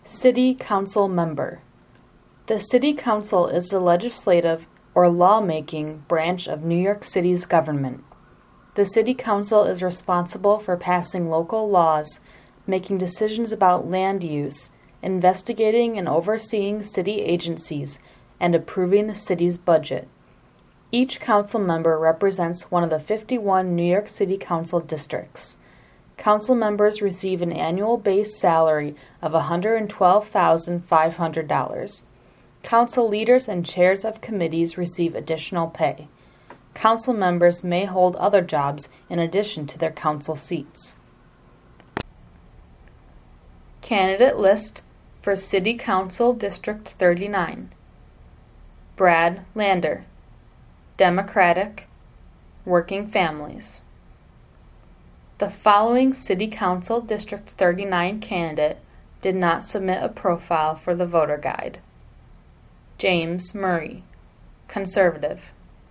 City Council Member. The City Council is the legislative or lawmaking branch of New York City's government. The City Council is responsible for passing local laws, making decisions about land use, investigating and overseeing city agencies, and approving the city's budget. Each council member represents one of the 51 New York City Council districts. Council members receive an annual base salary of $112,500. Council leaders and chairs of committees receive additional pay. Council members may hold other jobs in addition to their council seats. Candidate list for City Council District 39. Brad Lander, Democratic, Working Families. The following City Council District 39 candidate did not submit a profile for the voter guide. James Murray, Conservative.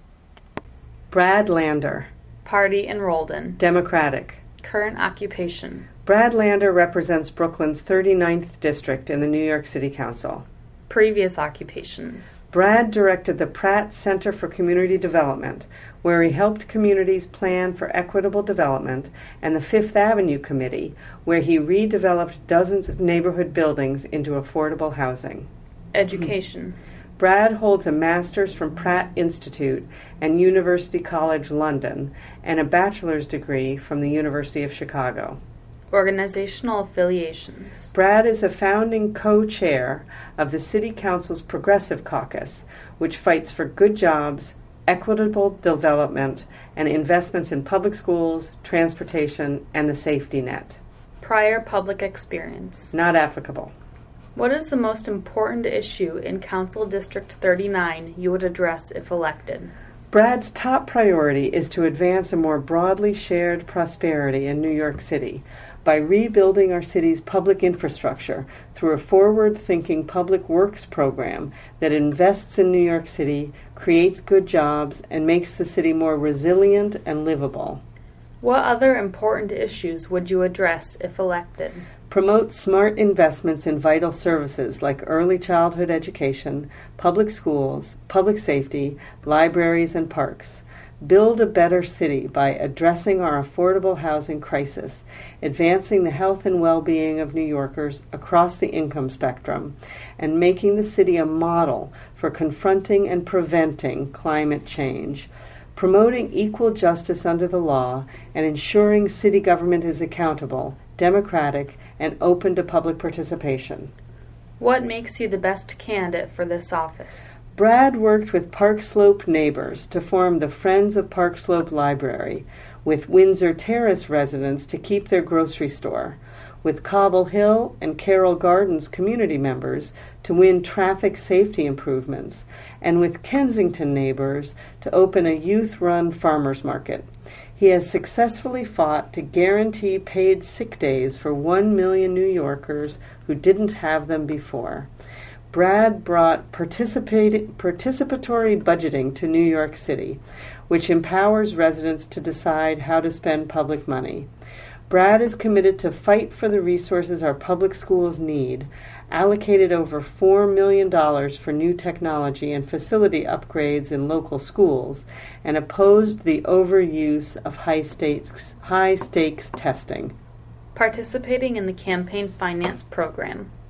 Brad Lander, Party enrolled in. Democratic. Current occupation. Brad Lander represents Brooklyn's 39th district in the New York City Council. Previous occupations. Brad directed the Pratt Center for Community Development, where he helped communities plan for equitable development, and the Fifth Avenue Committee, where he redeveloped dozens of neighborhood buildings into affordable housing. Education. Brad holds a master's from Pratt Institute and University College London and a bachelor's degree from the University of Chicago. Organizational affiliations. Brad is a founding co-chair of the City Council's Progressive Caucus, which fights for good jobs, equitable development, and investments in public schools, transportation, and the safety net. Prior public experience. Not applicable. What is the most important issue in Council District 39 you would address if elected? Brad's top priority is to advance a more broadly shared prosperity in New York City by rebuilding our city's public infrastructure through a forward-thinking public works program that invests in New York City, creates good jobs, and makes the city more resilient and livable. What other important issues would you address if elected? Promote smart investments in vital services like early childhood education, public schools, public safety, libraries, and parks. Build a better city by addressing our affordable housing crisis, advancing the health and well-being of New Yorkers across the income spectrum, and making the city a model for confronting and preventing climate change. Promoting equal justice under the law and ensuring city government is accountable, democratic, and open to public participation. What makes you the best candidate for this office? Brad worked with Park Slope neighbors to form the Friends of Park Slope Library, with Windsor Terrace residents to keep their grocery store, with Cobble Hill and Carroll Gardens community members to win traffic safety improvements, and with Kensington neighbors to open a youth-run farmers market. He has successfully fought to guarantee paid sick days for 1 million New Yorkers who didn't have them before. Brad brought participatory budgeting to New York City, which empowers residents to decide how to spend public money. Brad is committed to fight for the resources our public schools need, allocated over $4 million for new technology and facility upgrades in local schools, and opposed the overuse of high-stakes testing. Participating in the campaign finance program.